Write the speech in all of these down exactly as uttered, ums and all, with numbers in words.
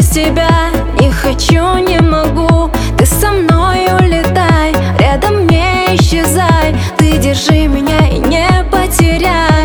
тебя не хочу, не могу. Ты со мной улетай, рядом не исчезай. Ты держи меня и не потеряй.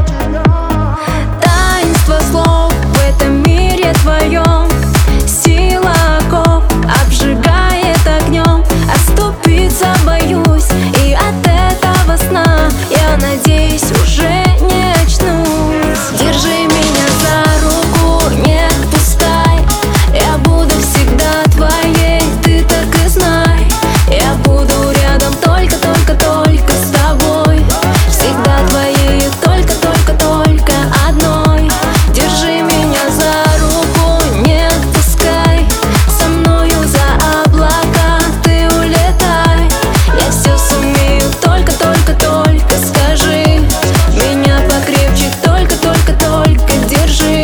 Таинство слов в этом мире твоем, сила оков обжигает огнем. Оступиться боюсь, и от этого сна я надеюсь уже не очнусь. Держи меня за руку, не отпускай. Я буду всегда твоей, ты так и знай. Я буду рядом только, только, только с тобой. Всегда твоей, только, только, только одной. Держи меня за руку, не отпускай. Со мною за облака ты улетай. Я все сумею, только, только, только скажи. Меня покрепче, только, только, только держи.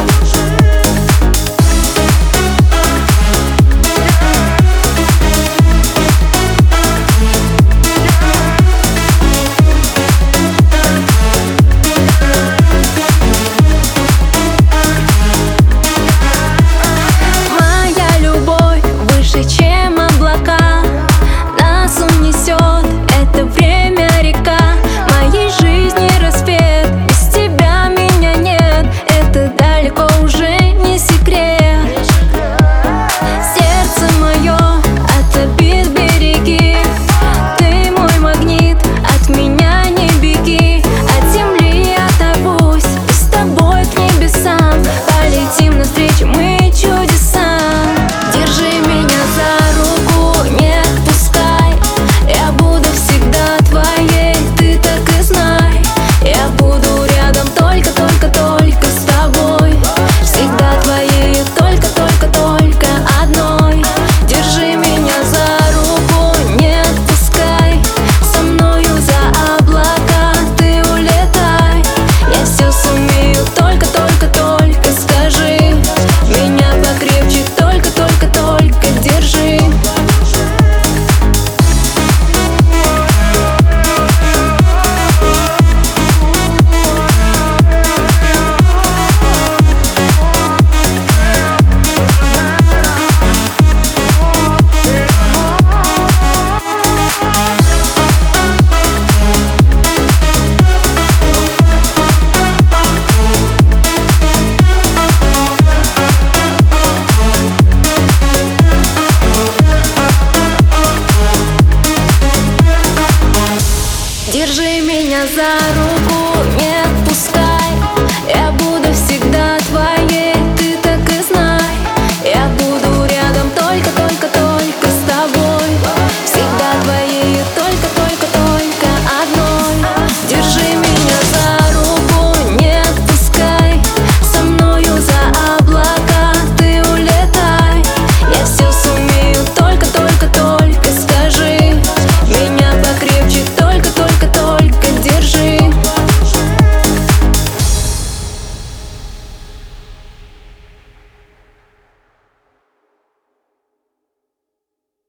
Моя любовь выше, чем облака. Нас унесет это время река. Моей жизни рассвет, без тебя меня нет. Это далеко уже не секрет. Сердце мое отопит береги. Ты мой магнит, от меня не беги. От земли оторвусь и с тобой к небесам. Полетим навстречу мы чудесам. Держи меня за руку, не отпускай. Я буду всегда твоей, ты так и знай. Я буду рядом только, только, только с тобой. Всегда твоей, только, только, только одной. Держи меня за руку, не отпускай. Со мною за облака ты улетай. Я все сумею, только, только, только скажи. Меня покрепче, только, только, только держи. Держи меня за руку.